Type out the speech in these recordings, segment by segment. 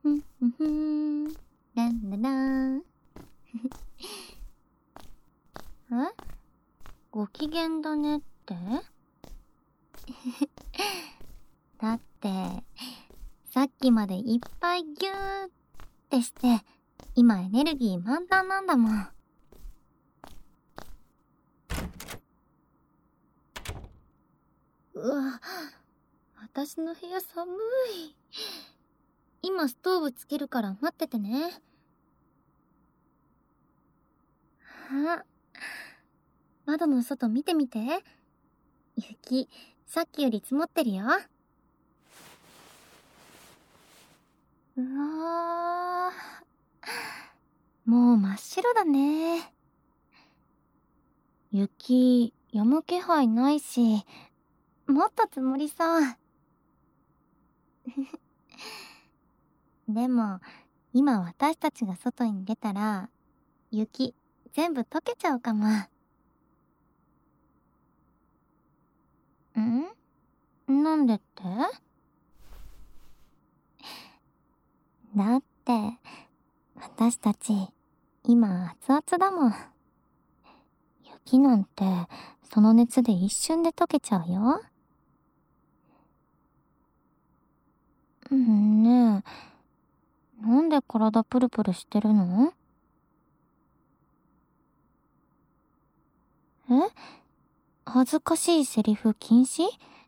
ふんふんふん。ランララン。え？ご機嫌だねって？だって、さっきまでいっぱいギューってして、今エネルギー満タンなんだもん。うわ、私の部屋寒い。今ストーブつけるから待っててね。あ、窓の外見てみて。雪、さっきより積もってるよ。うわー、もう真っ白だね。雪、止む気配ないし、もっと積もりそう。でも、今私たちが外に出たら、雪、全部溶けちゃうかも。なんでって？だって、私たち、今熱々だもん。雪なんて、その熱で一瞬で溶けちゃうよ。ねえ、なんで体プルプルしてるの？え？恥ずかしいセリフ禁止？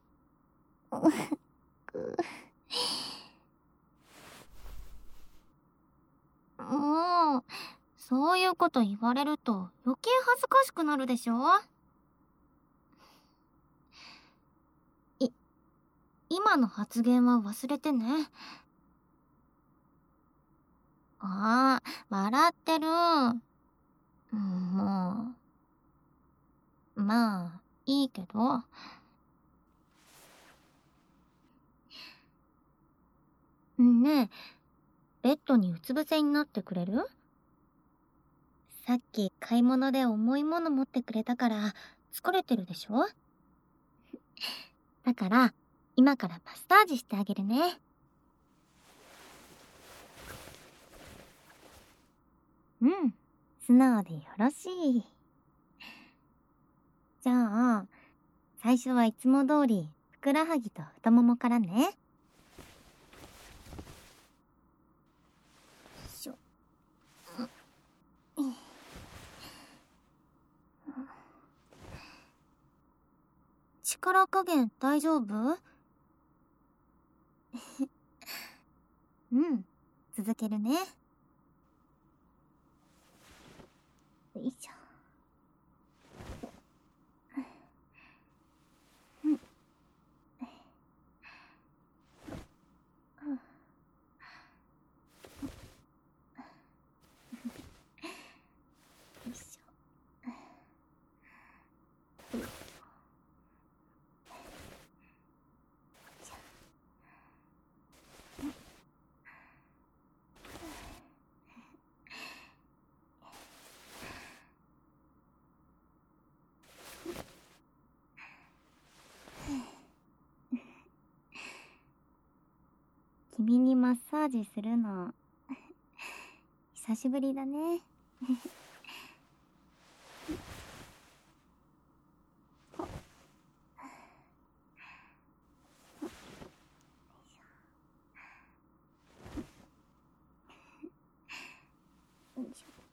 もう、そういうこと言われると余計恥ずかしくなるでしょ？い、今の発言は忘れてね。ああ、笑ってる。もう、まあ、いいけど。ねえ、ベッドにうつ伏せになってくれる？さっき買い物で重いもの持ってくれたから疲れてるでしょ？だから、今からマッサージしてあげるね。うん、素直でよろしい。じゃあ、最初はいつも通り、ふくらはぎと太ももからね。よいしょ。力加減大丈夫？うん、続けるね。よいしょ。うん、よいしょ。君にマッサージするの、久しぶりだね。よいしょ。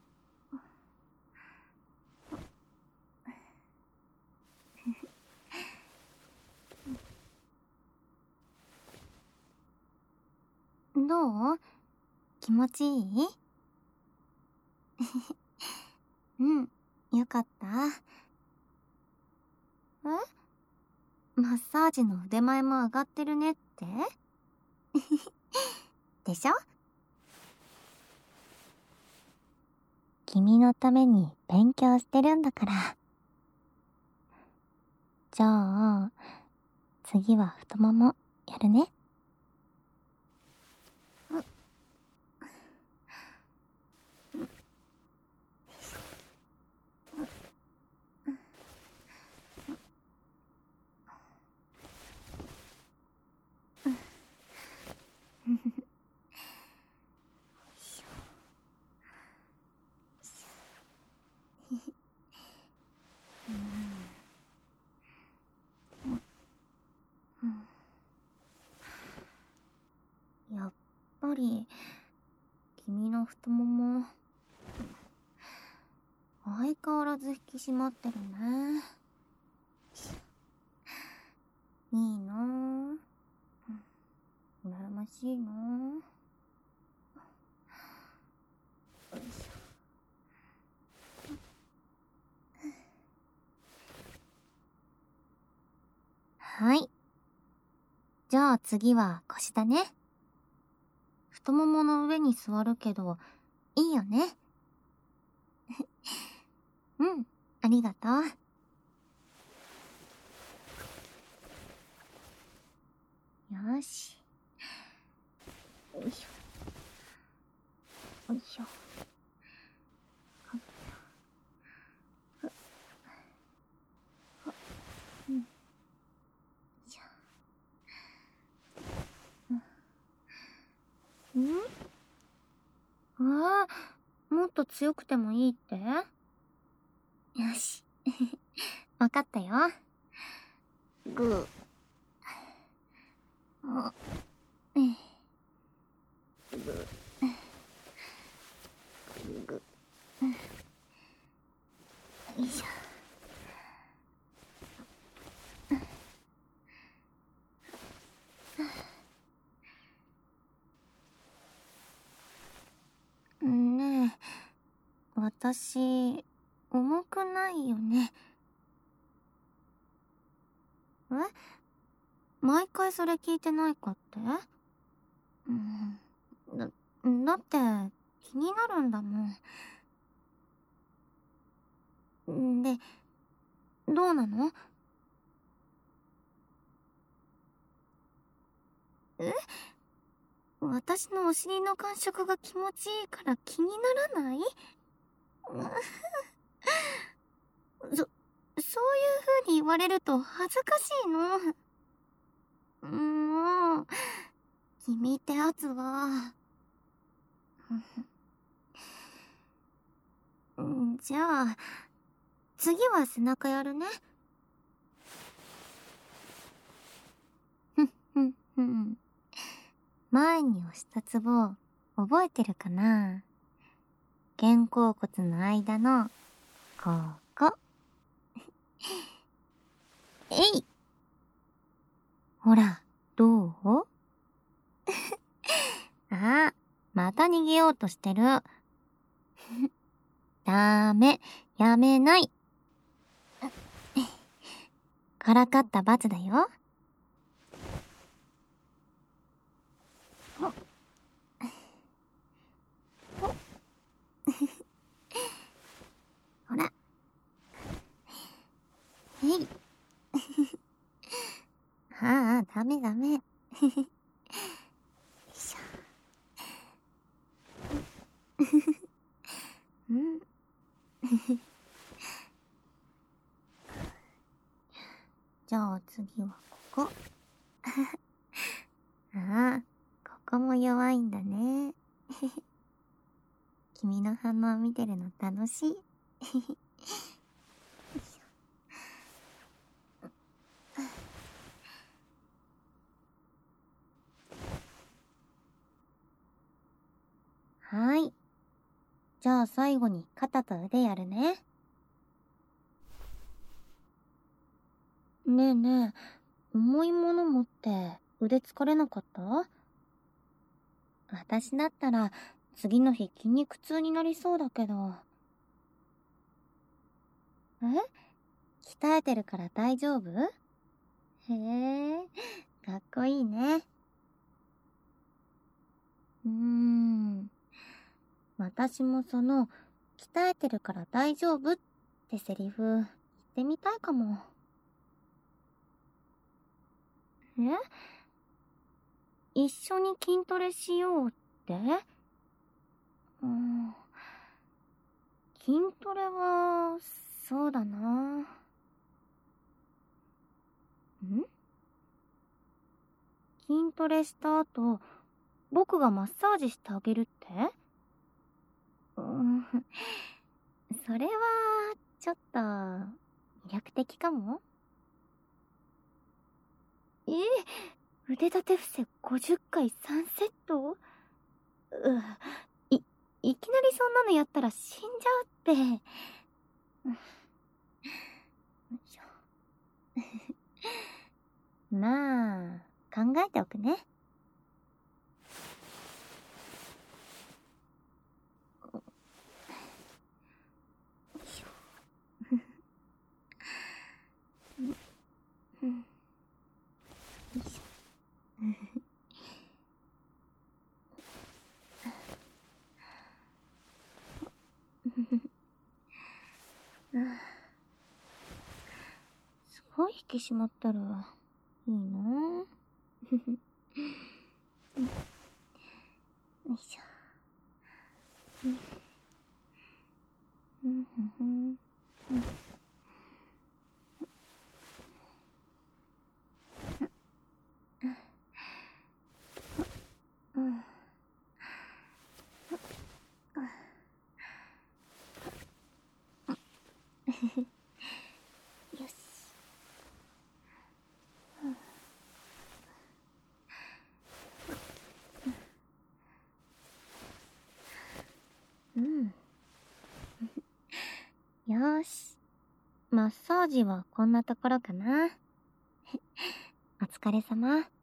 どう？気持ちいい？うん、よかった。マッサージの腕前も上がってるねって？でしょ？君のために勉強してるんだから。じゃあ、次は太ももやるね。 ぱり君の太もも相変わらず引き締まってるね。いいなぁ。羨ましいなぁ。よいしょ。はい。じゃあ次は腰だね。太ももの上に座るけど、いいよね。うん、ありがとう。よし。よいしょ。よいしょ。うん。よいしょ。うん。わあ、もっと強くてもいいって？よし。わかったよ。ぐー。ぐぐよいしょ。ねえ、私、重くないよね。え？毎回それ聞いてないかって？うん。だって、気になるんだもん。で、どうなの？え？私のお尻の感触が気持ちいいから気にならない？そういう風に言われると恥ずかしいの。もう、君ってやつは。じゃあ、次は背中やるね。ふんふんふん。前に押したツボ、覚えてるかな？肩甲骨の間の、ここ。えい！ほら、どう？あ、また逃げようとしてる。ダメ、やめない。からかった罰だよ。ほら。えい。ああ、ダメダメ。よいしょ。うん。じゃあ次はここ。ああ、ここも弱いんだね。君の反応見てるの楽しい。はい。じゃあ最後に肩と腕やるね。ねえねえ、重いもの持って腕疲れなかった？私だったら次の日筋肉痛になりそうだけど。え？鍛えてるから大丈夫？へえ、かっこいいね。私もその、鍛えてるから大丈夫ってセリフ言ってみたいかも。え？一緒に筋トレしようって？うん、筋トレは、そうだな。筋トレした後、僕がマッサージしてあげるって？うん、それは、ちょっと、魅力的かも。え、腕立て伏せ50回3セット？ い、いきなりそんなのやったら死んじゃうって。よいしょ。まあ、考えておくね。よいしょ。うん、よいしょ。すごい引き締まったらいいな。よいしょ。よし。うん。よーし。マッサージはこんなところかな。お疲れ様。